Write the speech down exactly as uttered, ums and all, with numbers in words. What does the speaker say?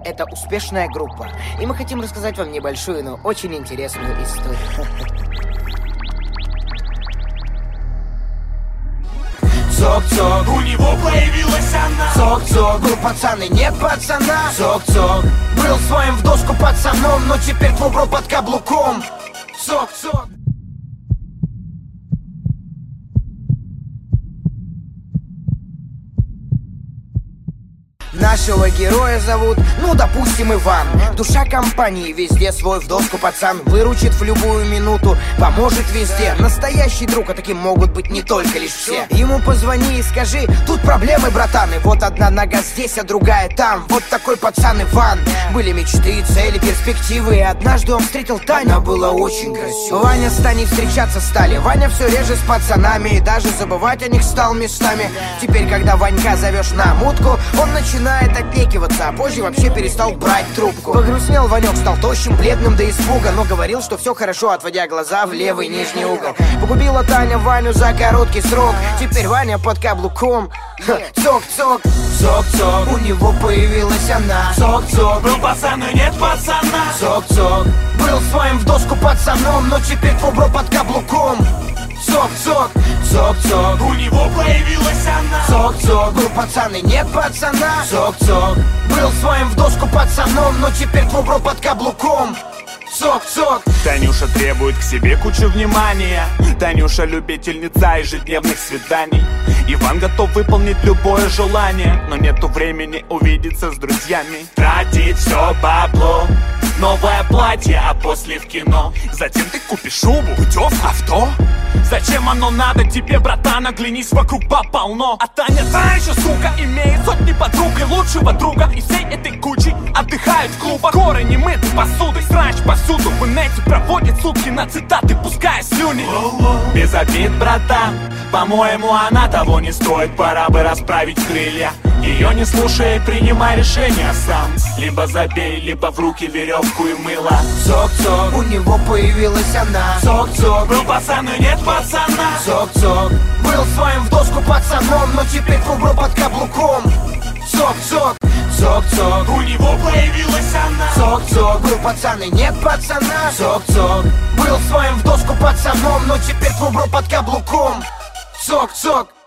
— это успешная группа. И мы хотим рассказать вам небольшую, но очень интересную историю. Цок-цок, у него появилась она. Цок-цок, был пацан и нет пацана. Цок-цок, был своим в доску пацаном, но теперь твой бро под каблуком. Цок-цок. Нашего героя зовут, ну, допустим, Иван. Душа компании, везде свой в доску пацан. Выручит в любую минуту, поможет везде. Настоящий друг, а таким могут быть не только лишь все. Ему позвони и скажи: тут проблемы, братан. И вот одна нога здесь, а другая там. Вот такой пацан Иван. Были мечты, цели, перспективы. И однажды он встретил Таню. Она была очень красивая. Ваня с Таней встречаться стали. Ваня все реже с пацанами, и даже забывать о них стал местами. Теперь, когда Ванька зовешь на мутку, он начинает отнекиваться, а позже вообще перестал брать трубку. Погрустнел Ванек, стал тощим, бледным до испуга, но говорил, что все хорошо, отводя глаза в левый нижний угол. Погубила Таня Ваню за короткий срок. Теперь Ваня под каблуком. Цок-цок, цок-цок, у него появилась она. Цок-цок, был пацан и нет пацана. Цок-цок, был своим в доску пацаном, но теперь твой бро под каблуком. Цок-цок, цок-цок, у него появилась она. Цок-цок, был пацан и нет пацана. Цок-цок, был своим в доску пацаном, но теперь твой бро под каблуком. Цок-цок. Танюша требует к себе кучу внимания. Танюша любительница ежедневных свиданий. Иван готов выполнить любое желание, но нету времени увидеться с друзьями. Тратить все бабло, новое платье, а после в кино. Затем ты купишь шубу, путевку, авто. Зачем оно надо тебе, братан? Оглянись, вокруг баб полно. А Таня та еще сука, имеет сотни подруг и лучшего друга. И всей этой кучей отдыхает в клубах. Горы не мыты посудой, срач повсюду. В инете проводит сутки на цитаты, пуская слюни. Без обид, братан, по-моему, она того не стоит. Пора бы расправить крылья. Ее не слушай, принимай решение сам. Либо забей, либо в руки веревку и мыло. Цок-цок, у него появилась она. Цок-цок, был пацан и нет пацана. Цок-цок, был своим в доску пацаном, но теперь твой бро под каблуком. Цок-цок, цок-цок, у него появилась она. Цок-цок, был пацан и нет пацана. Цок-цок, был своим в доску пацаном, но теперь твой бро под каблуком. Цок-цок.